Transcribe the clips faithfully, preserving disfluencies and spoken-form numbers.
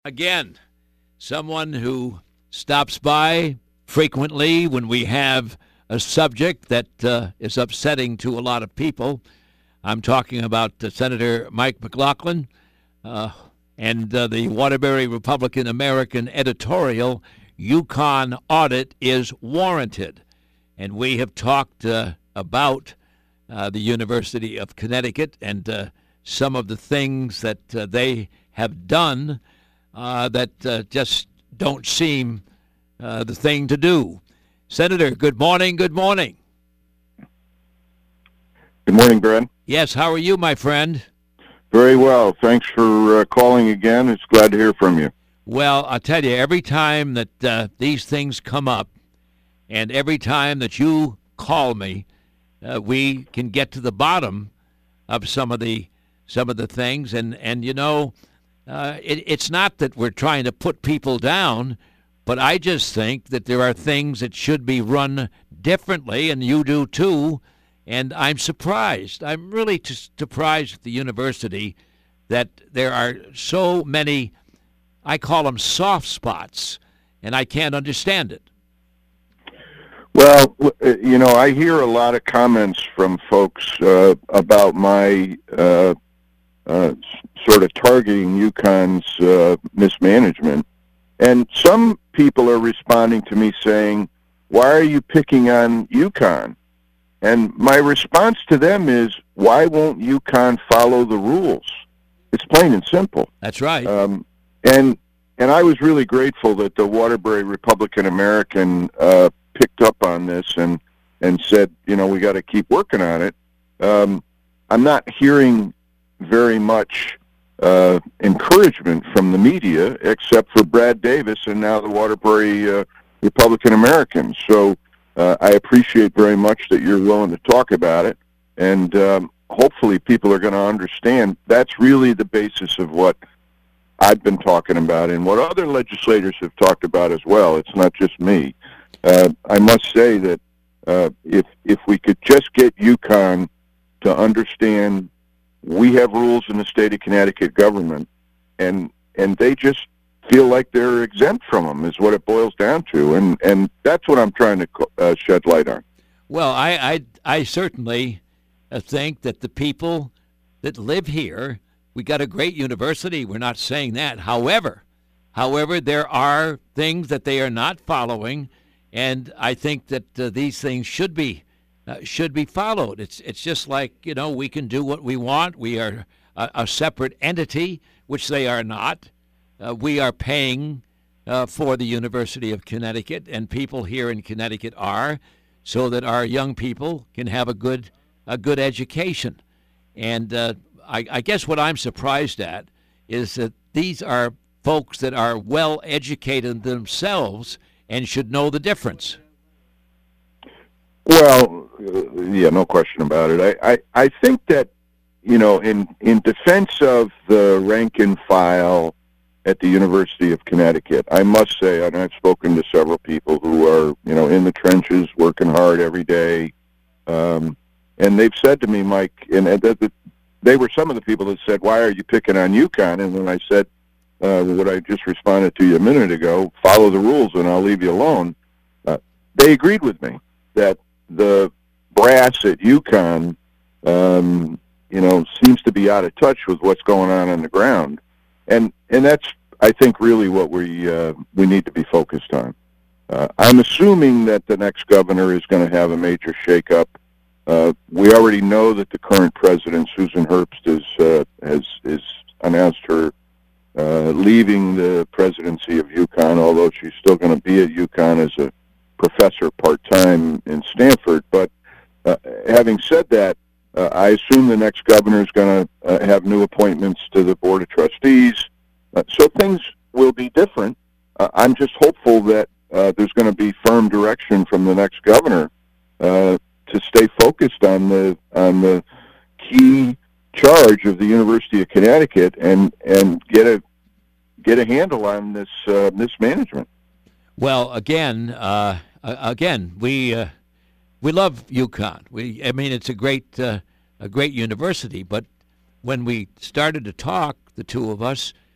Again, someone who stops by frequently when we have a subject that uh, is upsetting to a lot of people. I'm talking about uh, Senator Mike McLaughlin uh, and uh, the Waterbury Republican American editorial, Yukon audit is warranted. And we have talked uh, about uh, the University of Connecticut and uh, some of the things that uh, they have done uh, that uh, just don't seem uh, the thing to do. Senator, good morning, good morning. Good morning, Brad. Yes, how are you, my friend? Very well. Thanks for uh, calling again. It's glad to hear from you. Well, I'll tell you, every time that uh, these things come up and every time that you call me, uh, we can get to the bottom of some of the some of the things. And, and you know, uh, it, it's not that we're trying to put people down, but I just think that there are things that should be run differently, and you do too. And I'm surprised. I'm really t- surprised at the university that there are so many, I call them soft spots, and I can't understand it. Well, you know, I hear a lot of comments from folks uh, about my uh, uh, sort of targeting UConn's uh, mismanagement. And some people are responding to me saying, why are you picking on UConn? And my response to them is, why won't UConn follow the rules? It's plain and simple. That's right. Um, and and I was really grateful that the Waterbury Republican American uh, picked up on this and, and said, you know, we got to keep working on it. Um, I'm not hearing very much uh, encouragement from the media, except for Brad Davis and now the Waterbury uh, Republican Americans. So uh, I appreciate very much that you're willing to talk about it, and um, hopefully people are going to understand that's really the basis of what I've been talking about and what other legislators have talked about as well. It's not just me. Uh, I must say that uh, if if we could just get UConn to understand we have rules in the state of Connecticut government, and and they just feel like they're exempt from them is what it boils down to, and and that's what I'm trying to uh, shed light on. Well, I I, I certainly think that the people that live here, we got a great university. We're not saying that. However, however, there are things that they are not following, and I think that uh, these things should be uh, should be followed. It's it's just like, you know, we can do what we want. We are a, a separate entity, which they are not. Uh, we are paying uh, for the University of Connecticut, and people here in Connecticut are, so that our young people can have a good a good education. And uh, I, I guess what I'm surprised at is that these are folks that are well educated themselves and should know the difference. Well, uh, yeah, no question about it. I, I, I think that, you know, in, in defense of the rank and file at the University of Connecticut, I must say, and I've spoken to several people who are, you know, in the trenches, working hard every day, um, and they've said to me, Mike, and that they were some of the people that said, why are you picking on UConn? And when I said uh, what I just responded to you a minute ago, follow the rules and I'll leave you alone, uh, they agreed with me that the brass at UConn, um, you know, seems to be out of touch with what's going on on the ground. And and that's, I think, really what we uh, we need to be focused on. Uh, I'm assuming that the next governor is going to have a major shakeup. Uh, we already know that the current president, Susan Herbst, is uh, has is announced her uh, leaving the presidency of UConn, although she's still going to be at UConn as a professor part-time in Stanford. But uh, having said that, uh, I assume the next governor is going to uh, have new appointments to the Board of Trustees. Uh, so things will be different. Uh, I'm just hopeful that uh, there's going to be firm direction from the next governor uh, to stay focused on the on the key charge of the University of Connecticut and, and get a get a handle on this uh, mismanagement. Well, again, uh, again, we uh, we love UConn. We, I mean, it's a great uh, a great university. But when we started to talk, the two of us,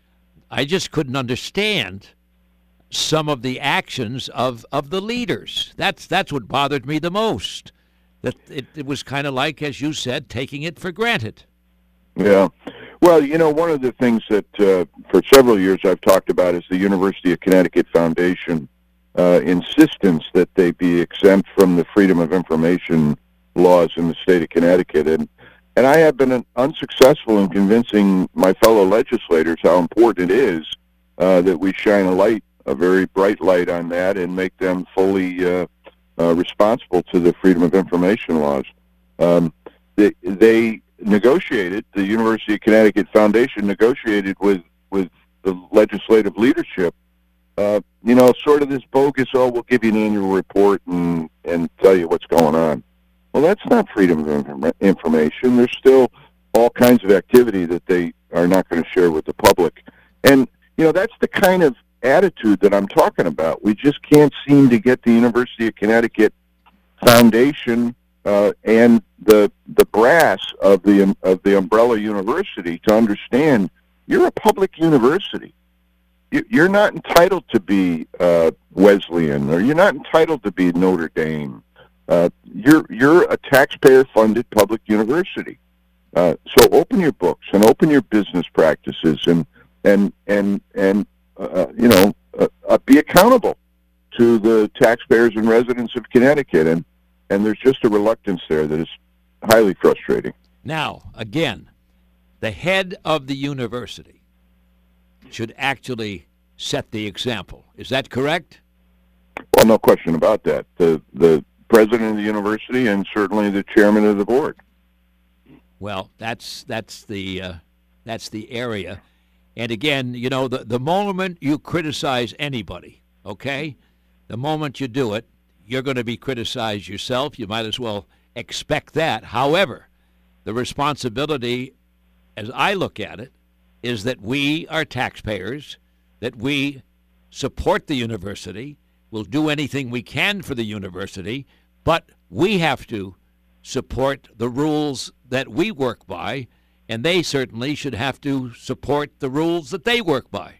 I just couldn't understand some of the actions of, of the leaders. That's that's what bothered me the most. That it, it was kind of like, as you said, taking it for granted. Yeah. Well, you know, one of the things that uh, for several years I've talked about is the University of Connecticut Foundation uh, insistence that they be exempt from the Freedom of Information laws in the state of Connecticut. And, and I have been unsuccessful in convincing my fellow legislators how important it is uh, that we shine a light, a very bright light on that, and make them fully uh, uh, responsible to the Freedom of Information laws. Um, they, they negotiated, the University of Connecticut Foundation negotiated with, with the legislative leadership, uh, you know, sort of this bogus, oh, we'll give you an annual report and, and tell you what's going on. Well, that's not freedom of inform- information. There's still all kinds of activity that they are not going to share with the public. And, you know, that's the kind of attitude that I'm talking about. We just can't seem to get the University of Connecticut Foundation uh, and the the brass of the of the umbrella university to understand you're a public university. You're not entitled to be uh, Wesleyan, or you're not entitled to be Notre Dame. Uh, you're you're a taxpayer-funded public university. Uh, so open your books and open your business practices and and and and uh, you know uh, uh, be accountable to the taxpayers and residents of Connecticut. And and there's just a reluctance there that is highly frustrating. Now, again, the head of the university should actually set the example. Is that correct? Well, no question about that. The the president of the university and certainly the chairman of the board. Well, that's that's the uh, that's the area. And again, you know, the the moment you criticize anybody, okay, the moment you do it, you're going to be criticized yourself. You might as well expect that. However, the responsibility, as I look at it, is that we are taxpayers, that we support the university, we'll do anything we can for the university, but we have to support the rules that we work by, and they certainly should have to support the rules that they work by.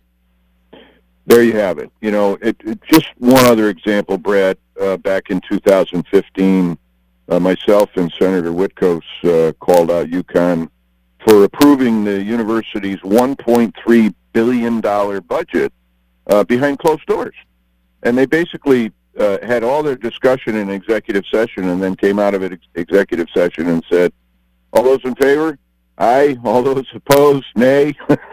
There you have it. You know, it, it, just one other example, Brad. Uh, back in two thousand fifteen, uh, myself and Senator Witkos uh, called out UConn for approving the university's one point three billion dollars budget uh, behind closed doors. And they basically uh, had all their discussion in executive session and then came out of it ex- executive session and said, all those in favor? Aye. All those opposed? Nay.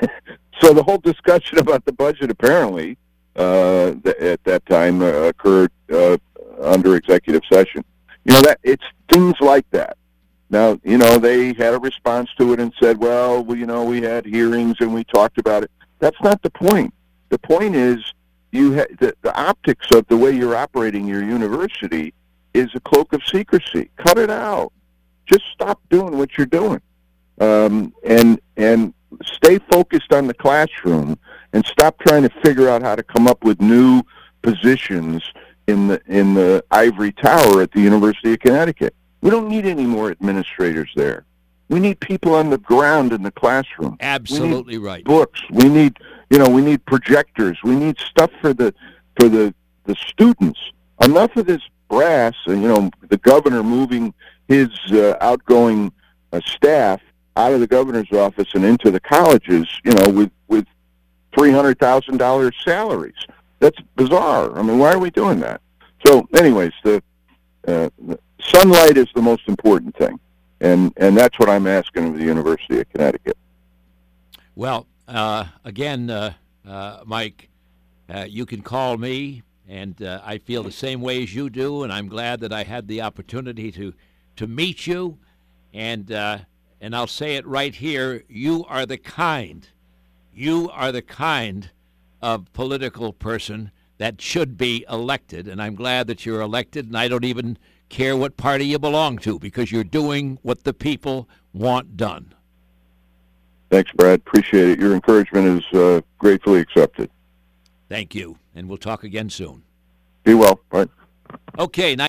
So the whole discussion about the budget apparently uh, th- at that time uh, occurred uh, under executive session. You know, that it's things like that. Now, you know, they had a response to it and said, well, we, you know, we had hearings and we talked about it. That's not the point. The point is you ha- the, the optics of the way you're operating your university is a cloak of secrecy. Cut it out. Just stop doing what you're doing. Um, and and stay focused on the classroom and stop trying to figure out how to come up with new positions in the in the ivory tower at the University of Connecticut. We don't need any more administrators there. We need people on the ground in the classroom. Absolutely we need right. Books. We need, you know, we need projectors. We need stuff for the for the the students. Enough of this brass, and you know, the governor moving his uh, outgoing uh, staff out of the governor's office and into the colleges, you know, with with three hundred thousand dollars salaries. That's bizarre. I mean, why are we doing that? So, anyways, the, uh, the sunlight is the most important thing, and and that's what I'm asking of the University of Connecticut. Well, uh, again, uh, uh, Mike, uh, you can call me, and uh, I feel the same way as you do, and I'm glad that I had the opportunity to to meet you, and uh, and I'll say it right here: you are the kind, you are the kind of political person that should be elected, and I'm glad that you're elected, and I don't even care what party you belong to, because you're doing what the people want done. Thanks, Brad. Appreciate it. Your encouragement is uh, gratefully accepted. Thank you, and we'll talk again soon. Be well. Bye. Okay. Now